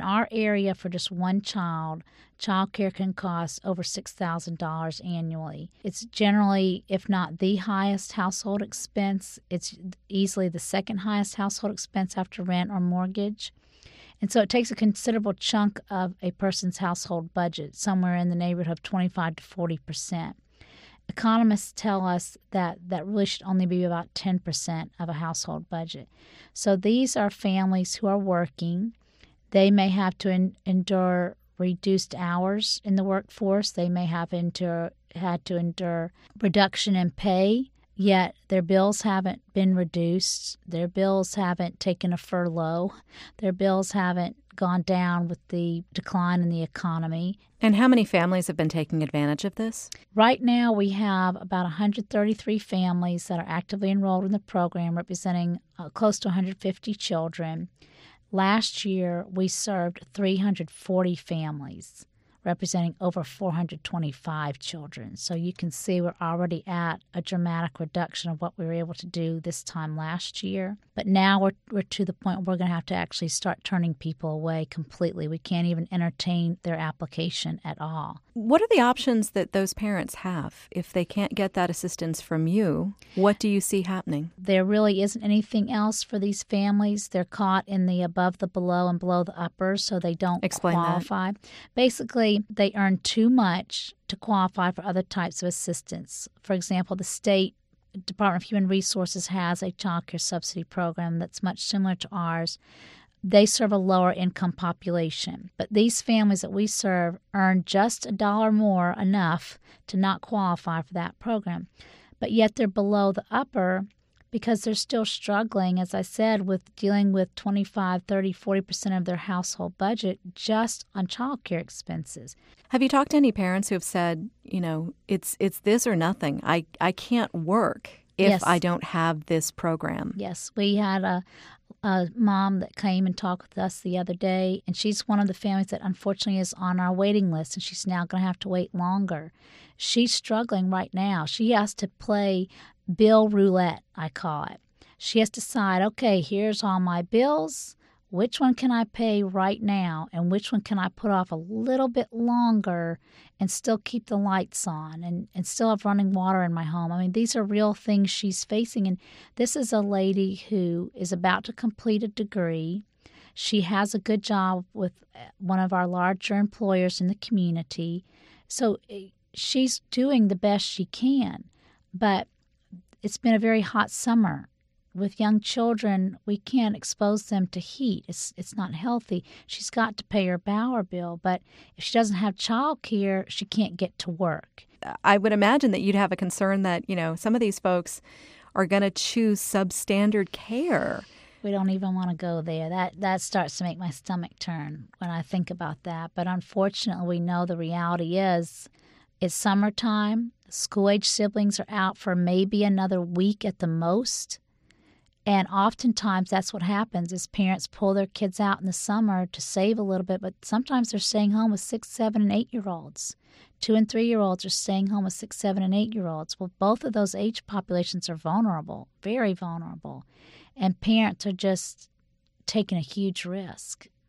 in our area, for just one child, childcare can cost over $6,000 annually. It's generally, if not the highest household expense, it's easily the second highest household expense after rent or mortgage. And so it takes a considerable chunk of a person's household budget, somewhere in the neighborhood of 25 to 40%. Economists tell us that really should only be about 10% of a household budget. So these are families who are working. They may have to endure reduced hours in the workforce. They may have had to endure reduction in pay, yet their bills haven't been reduced. Their bills haven't taken a furlough. Their bills haven't gone down with the decline in the economy. And how many families have been taking advantage of this? Right now, we have about 133 families that are actively enrolled in the program, representing close to 150 children. Last year, we served 340 families, representing over 425 children. So you can see we're already at a dramatic reduction of what we were able to do this time last year. But now we're to the point where we're going to have to actually start turning people away completely. We can't even entertain their application at all. What are the options that those parents have if they can't get that assistance from you? What do you see happening? There really isn't anything else for these families. They're caught in the above the below and below the upper, so they don't qualify. Basically, they earn too much to qualify for other types of assistance. For example, the state Department of Human Resources has a child care subsidy program that's much similar to ours. They serve a lower income population. But these families that we serve earn just $1 more, enough to not qualify for that program. But yet they're below the upper because they're still struggling, as I said, with dealing with 25, 30, 40% of their household budget just on child care expenses. Have you talked to any parents who have said, it's this or nothing? I can't work if I don't have this program. Yes, we had a mom that came and talked with us the other day, and she's one of the families that unfortunately is on our waiting list, and she's now going to have to wait longer. She's struggling right now. She has to play bill roulette, I call it. She has to decide, okay, here's all my bills. Which one can I pay right now, and which one can I put off a little bit longer and still keep the lights on and still have running water in my home? I mean, these are real things she's facing. And this is a lady who is about to complete a degree. She has a good job with one of our larger employers in the community. So she's doing the best she can. But it's been a very hot summer. With young children, we can't expose them to heat. It's not healthy. She's got to pay her power bill, but if she doesn't have child care, she can't get to work. I would imagine that you'd have a concern that, some of these folks are going to choose substandard care. We don't even want to go there. That starts to make my stomach turn when I think about that. But unfortunately, we know the reality is it's summertime. School-age siblings are out for maybe another week at the most. And oftentimes that's what happens is parents pull their kids out in the summer to save a little bit, but sometimes they're staying home with 6, 7, and 8-year-olds. 2- and 3-year-olds are staying home with 6, 7, and 8-year-olds. Well, both of those age populations are vulnerable, very vulnerable. And parents are just taking a huge risk.